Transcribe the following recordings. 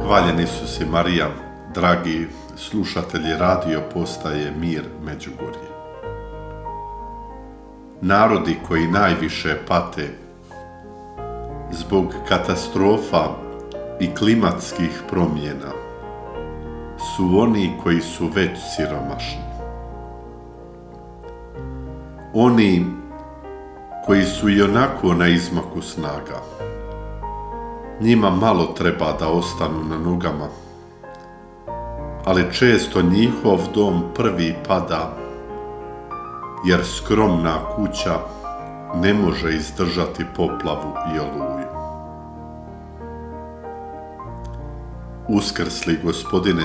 Hvaljen Isus i Marija, dragi slušatelji radio postaje Mir Međugorje. Narodi koji najviše pate zbog katastrofa i klimatskih promjena su oni koji su već siromašni. Oni koji su ionako na izmaku snaga. Njima malo treba da ostanu na nogama, ali često njihov dom prvi pada, jer skromna kuća ne može izdržati poplavu i oluju. Uskrsli Gospodine,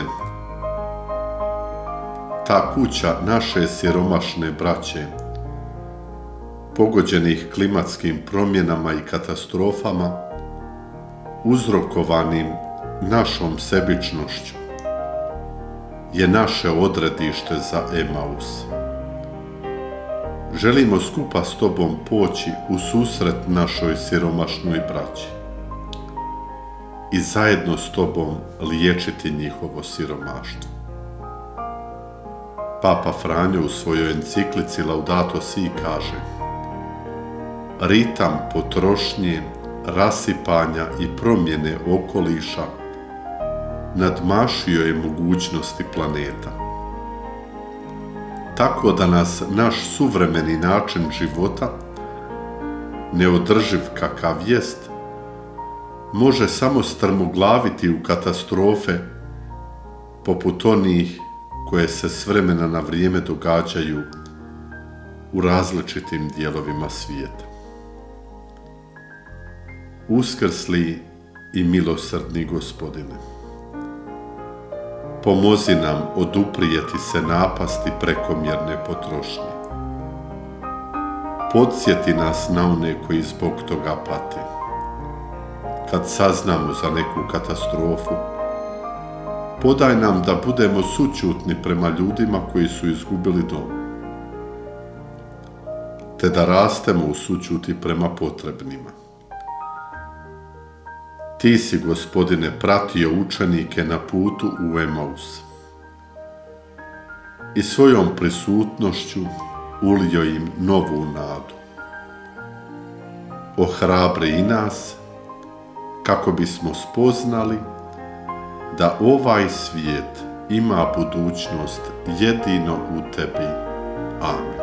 ta kuća naše siromašne braće, pogođenih klimatskim promjenama i katastrofama, uzrokovanim našom sebičnošću, je naše odredište za Emaus. Želimo skupa s Tobom poći u susret našoj siromašnoj braći i zajedno s Tobom liječiti njihovo siromaštvo. Papa Franjo u svojoj enciklici Laudato Si kaže: ritam potrošnje, rasipanja i promjene okoliša nadmašio je mogućnosti planeta. Tako da nas naš suvremeni način života, neodrživ kakav jest, može samo strmoglaviti u katastrofe poput onih koje se s vremena na vrijeme događaju u različitim dijelovima svijeta. Uskrsli i milosrdni Gospodine, pomozi nam oduprijeti se napasti prekomjerne potrošnje. Podsjeti nas na one koji zbog toga pate. Kad saznamo za neku katastrofu, podaj nam da budemo sućutni prema ljudima koji su izgubili dom, te da rastemo u sućuti prema potrebnima. Ti si, Gospodine, pratio učenike na putu u Emaus i svojom prisutnošću ulio im novu nadu. Ohrabri i nas kako bismo spoznali da ovaj svijet ima budućnost jedino u Tebi. Amen.